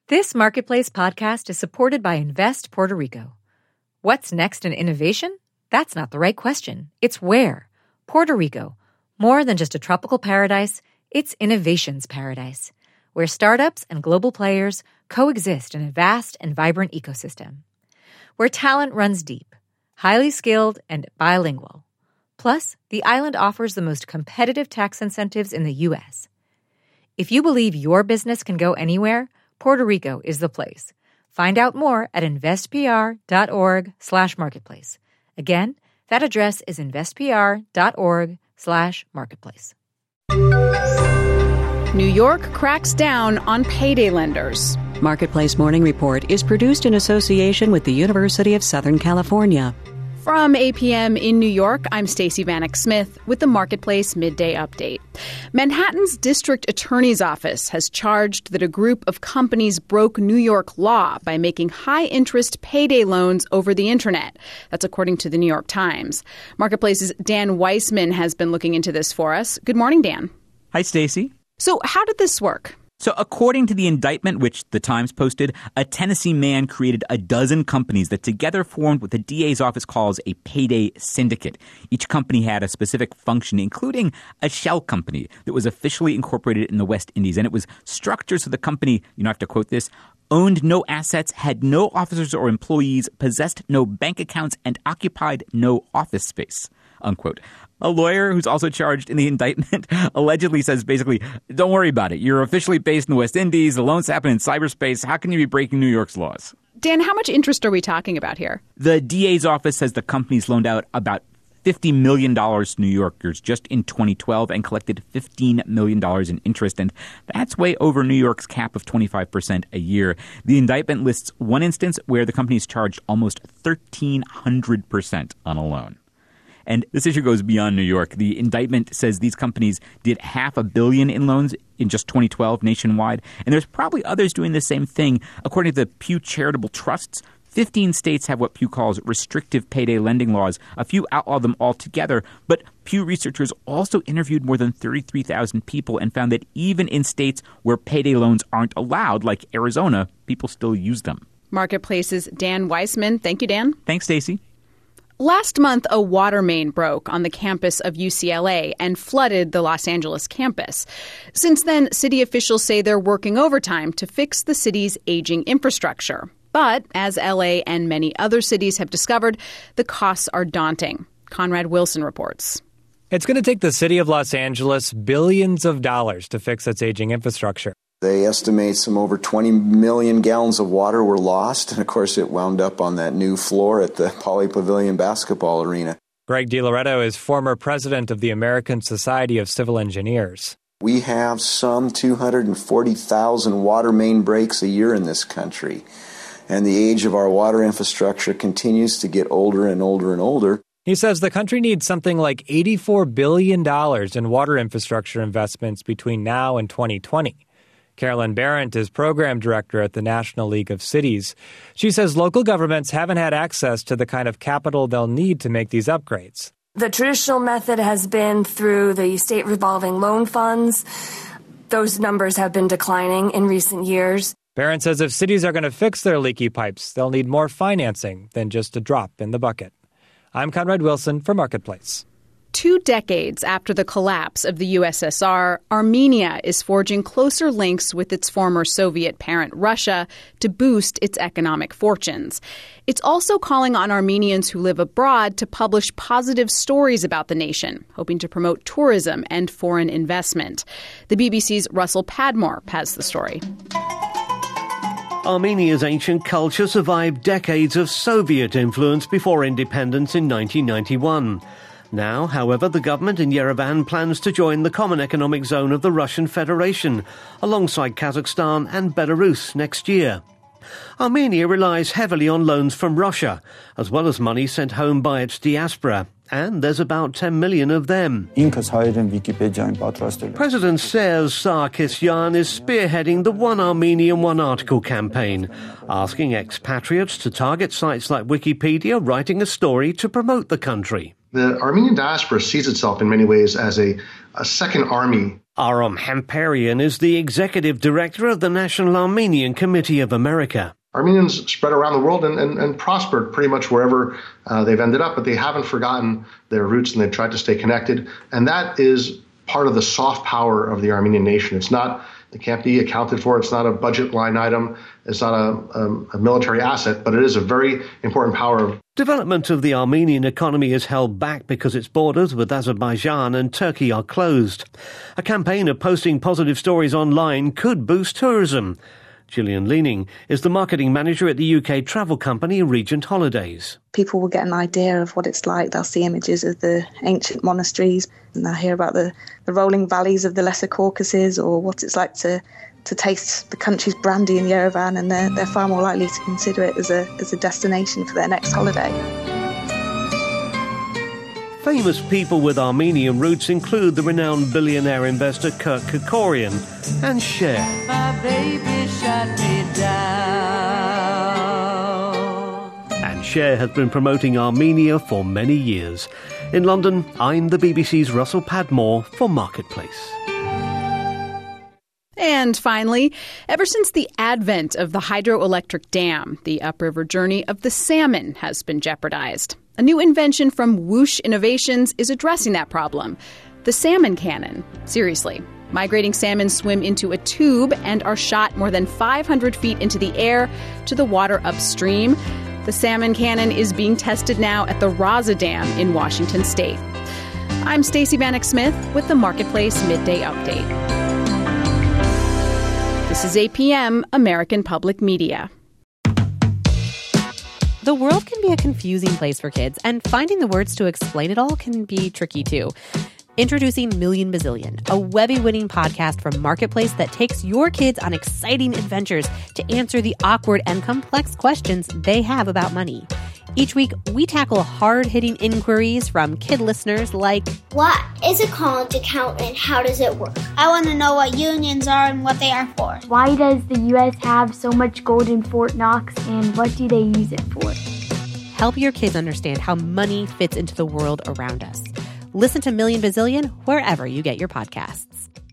This Marketplace podcast is supported by Invest Puerto Rico. What's next in innovation? That's not the right question. It's where. Puerto Rico. More than just a tropical paradise, it's innovation's paradise, where startups and global players coexist in a vast and vibrant ecosystem. Where talent runs deep, highly skilled, and bilingual. Plus, the island offers the most competitive tax incentives in the U.S. If you believe your business can go anywhere, Puerto Rico is the place. Find out more at investpr.org/marketplace. Again, that address is investpr.org/marketplace. New York cracks down on payday lenders. Marketplace Morning Report is produced in association with the University of Southern California. From APM in New York, I'm Stacey Vanek Smith with the Marketplace Midday Update. Manhattan's District Attorney's Office has charged that a group of companies broke New York law by making high-interest payday loans over the Internet. That's according to the New York Times. Marketplace's Dan Weissman has been looking into this for us. Good morning, Dan. Hi, Stacey. So how did this work? So according to the indictment, which the Times posted, a Tennessee man created a dozen companies that together formed what the DA's office calls a payday syndicate. Each company had a specific function, including a shell company that was officially incorporated in the West Indies. And it was structured so the company, you don't have to quote this, owned no assets, had no officers or employees, possessed no bank accounts, and occupied no office space, unquote. A lawyer who's also charged in the indictment allegedly says basically, don't worry about it. You're officially based in the West Indies. The loans happen in cyberspace. How can you be breaking New York's laws? Dan, how much interest are we talking about here? The DA's office says the companies loaned out about $50 million to New Yorkers just in 2012 and collected $15 million in interest. And that's way over New York's cap of 25% a year. The indictment lists one instance where the companies charged almost 1,300% on a loan. And this issue goes beyond New York. The indictment says these companies did $500 million in loans in just 2012 nationwide. And there's probably others doing the same thing. According to the Pew Charitable Trusts, 15 states have what Pew calls restrictive payday lending laws. A few outlaw them altogether. But Pew researchers also interviewed more than 33,000 people and found that even in states where payday loans aren't allowed, like Arizona, people still use them. Marketplace's Dan Weissman. Thank you, Dan. Thanks, Stacey. Last month, a water main broke on the campus of UCLA and flooded the Los Angeles campus. Since then, city officials say they're working overtime to fix the city's aging infrastructure. But, as LA and many other cities have discovered, the costs are daunting. Conrad Wilson reports. It's going to take the city of Los Angeles billions of dollars to fix its aging infrastructure. They estimate some over 20 million gallons of water were lost. And, of course, it wound up on that new floor at the Pauley Pavilion basketball arena. Greg DiLoretto is former president of the American Society of Civil Engineers. We have some 240,000 water main breaks a year in this country. And the age of our water infrastructure continues to get older and older and older. He says the country needs something like $84 billion in water infrastructure investments between now and 2020. Carolyn Barrett is program director at the National League of Cities. She says local governments haven't had access to the kind of capital they'll need to make these upgrades. The traditional method has been through the state revolving loan funds. Those numbers have been declining in recent years. Barrett says if cities are going to fix their leaky pipes, they'll need more financing than just a drop in the bucket. I'm Conrad Wilson for Marketplace. 2 decades after the collapse of the USSR, Armenia is forging closer links with its former Soviet parent Russia to boost its economic fortunes. It's also calling on Armenians who live abroad to publish positive stories about the nation, hoping to promote tourism and foreign investment. The BBC's Russell Padmore has the story. Armenia's ancient culture survived decades of Soviet influence before independence in 1991. Now, however, the government in Yerevan plans to join the Common Economic Zone of the Russian Federation, alongside Kazakhstan and Belarus next year. Armenia relies heavily on loans from Russia, as well as money sent home by its diaspora, and there's about 10 million of them. President Serge Sarkisyan is spearheading the One Armenian, One Article campaign, asking expatriates to target sites like Wikipedia, writing a story to promote the country. The Armenian diaspora sees itself in many ways as a second army Aram Hamparian is the executive director of the National Armenian Committee of America. Armenians spread around the world and prospered pretty much wherever they've ended up, but they haven't forgotten their roots and they've tried to stay connected. And that is part of the soft power of the Armenian nation. It can't be accounted for. It's not a budget line item. It's not a military asset, but it is a very important power. Development of the Armenian economy is held back because its borders with Azerbaijan and Turkey are closed. A campaign of posting positive stories online could boost tourism. Gillian Leaning is the marketing manager at the UK travel company Regent Holidays. People will get an idea of what it's like. They'll see images of the ancient monasteries and they'll hear about the rolling valleys of the Lesser Caucasus or what it's like to taste the country's brandy in Yerevan, and they're far more likely to consider it as a destination for their next holiday. Famous people with Armenian roots include the renowned billionaire investor Kurt Kerkorian and Cher. My baby shut me down. And Cher has been promoting Armenia for many years. In London, I'm the BBC's Russell Padmore for Marketplace. And finally, ever since the advent of the hydroelectric dam, the upriver journey of the salmon has been jeopardized. A new invention from Whoosh Innovations is addressing that problem. The salmon cannon. Seriously. Migrating salmon swim into a tube and are shot more than 500 feet into the air to the water upstream. The salmon cannon is being tested now at the Raza Dam in Washington State. I'm Stacey Vanek Smith with the Marketplace Midday Update. This is APM, American Public Media. The world can be a confusing place for kids, and finding the words to explain it all can be tricky too. Introducing Million Bazillion, a Webby-winning podcast from Marketplace that takes your kids on exciting adventures to answer the awkward and complex questions they have about money. Each week, we tackle hard-hitting inquiries from kid listeners like, what is a college account and how does it work? I want to know what unions are and what they are for. Why does the U.S. have so much gold in Fort Knox and what do they use it for? Help your kids understand how money fits into the world around us. Listen to Million Bazillion wherever you get your podcasts.